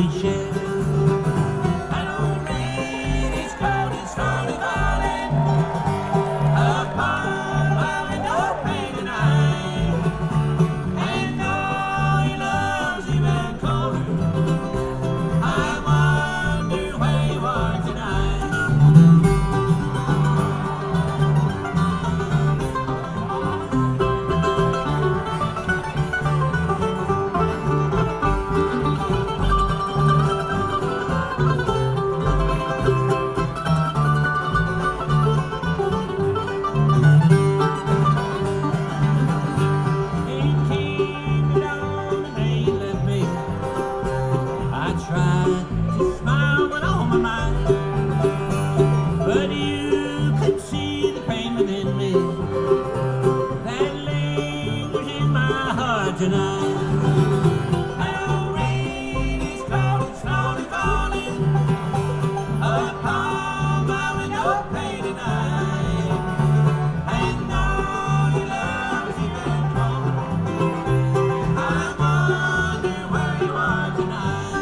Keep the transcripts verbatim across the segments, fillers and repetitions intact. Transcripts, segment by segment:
we share. That old rain is cold and slowly falling upon my window pane tonight. And though your love's even colder, I wonder where you are tonight. Ain't came down and ain't left me. I tried to smile with all my might, but you could see the pain within me that lingers in my heart tonight. That old rain is cold and slowly falling upon my window pane tonight. And though your love's even colder, I wonder where you are tonight.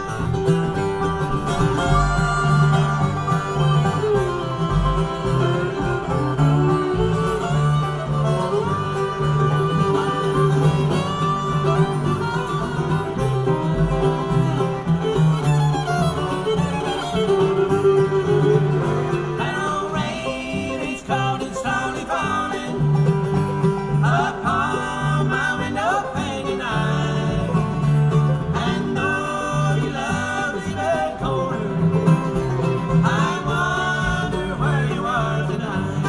That old rain is cold and slowly falling upon my window pane tonight. And though your love is even colder, I wonder where you are tonight.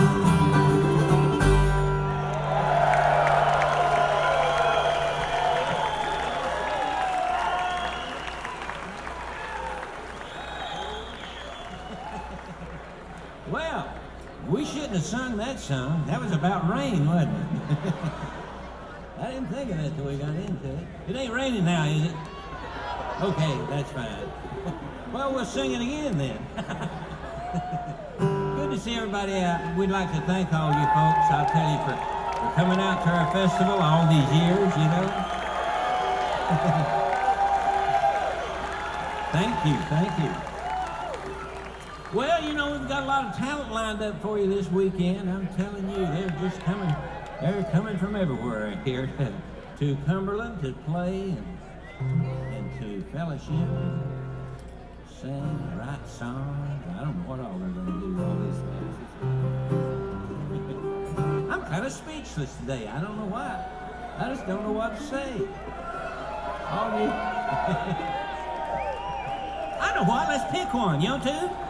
Well, we shouldn't have sung that song. That was about rain, wasn't it? I didn't think of that till we got into it. It ain't raining now, is it? Okay, that's fine. Well, we'll sing it again then. Good to see everybody out. We'd like to thank all you folks, I'll tell you, for, for coming out to our festival all these years, you know. Thank you, thank you. Well, you know, we've got a lot of talent lined up for you this weekend. I'm telling you, they're just coming, they're coming from everywhere here to, to Cumberland to play and, and to fellowship, sing, write songs. I don't know what all they're going to do, all these things. I'm kind of speechless today. I don't know why. I just don't know what to say. All you... I know what, let's pick one, you know, too?